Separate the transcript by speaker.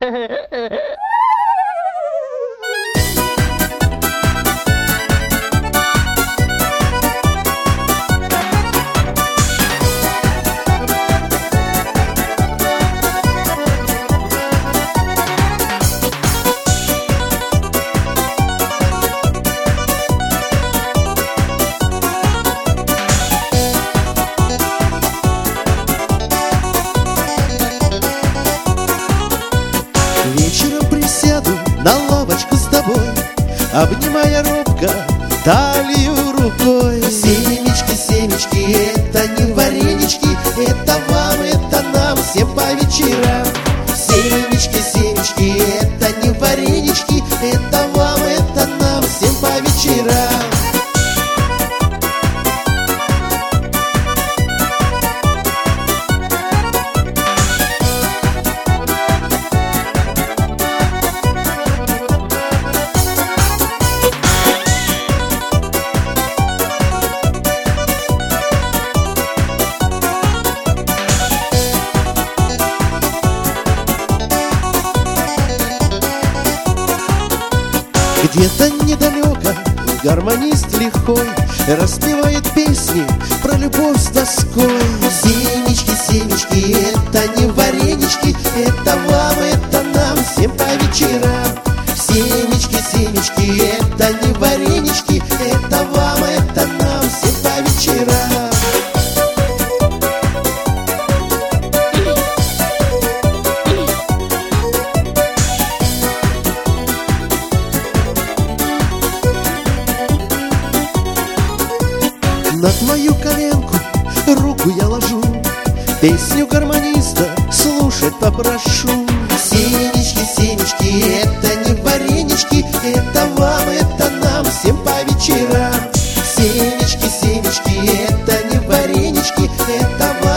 Speaker 1: Вечером присяду на лавочку с тобой, обнимая робко талию рукой. Семечки, семечки, это не варенички, это вам, это нам, всем по вечерам. Семечки, семечки, это не варенички, это вам, это нам, всем по вечерам. Где-то недалеко гармонист лихой распевает песни про любовь с тоской. Семечки, семечки, это не варенички, это вам, это нам, всем по вечерам. Семечки, семечки, это не варенички, это вам, это нам, всем по вечерам. На твою коленку руку я ложу, песню гармониста слушать попрошу. Семечки, семечки, это не варенички, это вам, это нам, всем по вечерам. Семечки, семечки, это не варенички, это вам.